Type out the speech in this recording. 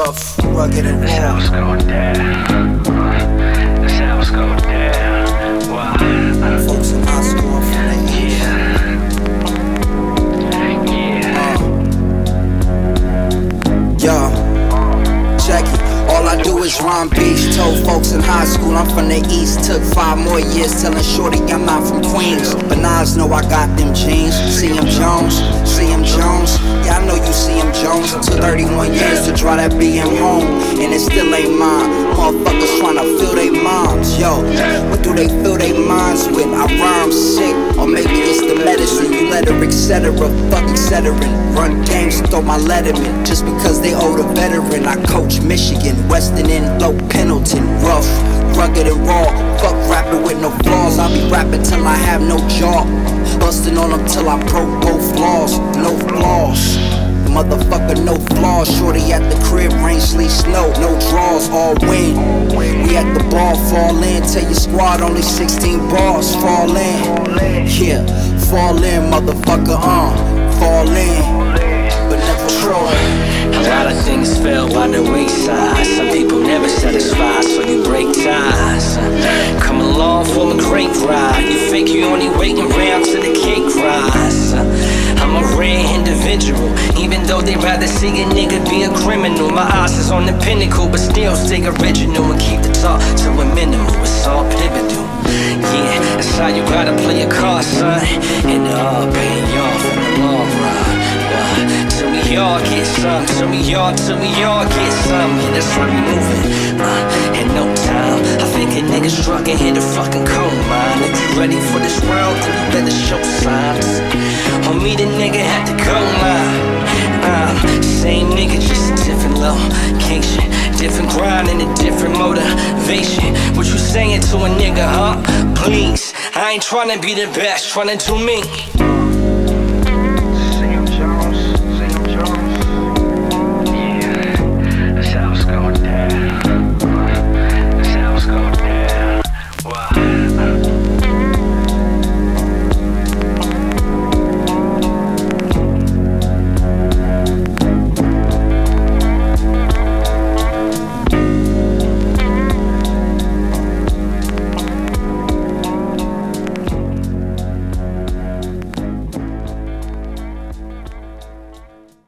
rough, rugged and That's how raw. it's going down. That's how it's going down. Why? Folks in high school, I'm from the east. Yo, check it. All I do is rhyme beats. Told folks in high school I'm from the east. Took 5 more years telling shorty I'm not from Queens. But Nas know I got them jeans. CM Jones, CM Jones. Yeah, I know you CM Jones. It took 31 years to draw that BM home, and it still ain't mine. Motherfuckers tryna fill they moms. Yo, what do they fill they minds with? I rhyme sick, or maybe it's the medicine. You letter, etc. Fuck etc. Run games, throw my letterman. Just because they owe the veteran. I coach Michigan, Weston and Low Pendleton. Rough, rugged and raw. Fuck rapping with no flaws. I'll be rapping till I have no jaw. Busting on them till I broke both flaws. No flaws. Motherfucker, no flaws. Shorty at the crib, rain, sleet, snow. No draws, all win. We at the ball, fall in. Tell your squad only 16 bars. Fall in. Yeah, fall in, motherfucker, fall in. But never try. A lot of things fell by the wayside. Some people never satisfied, so you break ties. Come along for a great ride. You think you only waiting around till the cake rise. I'm a rare individual, even though they rather see a nigga be a criminal. My eyes is on the pinnacle, but still stay original and keep the talk to a minimal. It's all pivotal. Yeah, that's how you gotta play your cards, son. And it all paying off in the long run. Till we all get some, till we all get some. Yeah, that's why we moving. In no time, I think a nigga struck and hit a fucking coal mine. If you ready for this world, then you better show signs. On me, the nigga had to go line. Same nigga, just a different location. Different grind and a different motivation. What you saying to a nigga, huh? Please, I ain't tryna be the best, tryna do me.